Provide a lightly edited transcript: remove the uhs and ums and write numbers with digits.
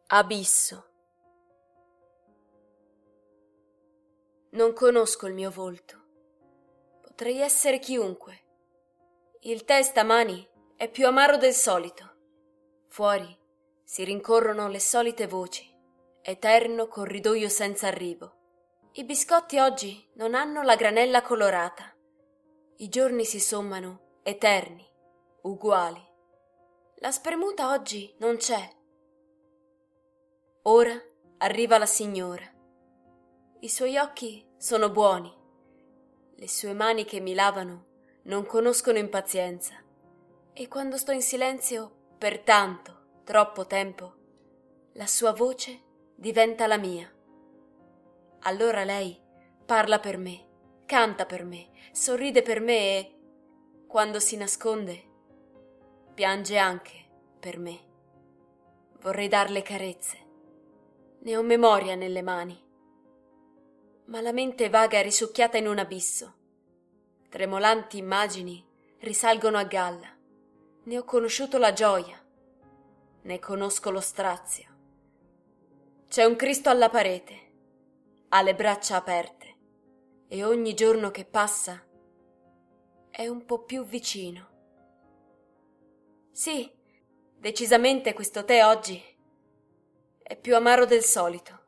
Abisso. Non conosco il mio volto. Potrei essere chiunque. Il tè stamani è più amaro del solito. Fuori si rincorrono le solite voci. Eterno corridoio senza arrivo. I biscotti oggi non hanno la granella colorata. I giorni si sommano, eterni, uguali. La spremuta oggi non c'è. Ora arriva la signora. I suoi occhi sono buoni. Le sue mani che mi lavano non conoscono impazienza. E quando sto in silenzio per tanto, troppo tempo, la sua voce diventa la mia. Allora lei parla per me, canta per me, sorride per me e, quando si nasconde, piange anche per me. Vorrei darle carezze. Ne ho memoria nelle mani. Ma la mente vaga è risucchiata in un abisso. Tremolanti immagini risalgono a galla. Ne ho conosciuto la gioia. Ne conosco lo strazio. C'è un Cristo alla parete. Ha le braccia aperte. E ogni giorno che passa è un po' più vicino. Sì, decisamente questo tè oggi è più amaro del solito.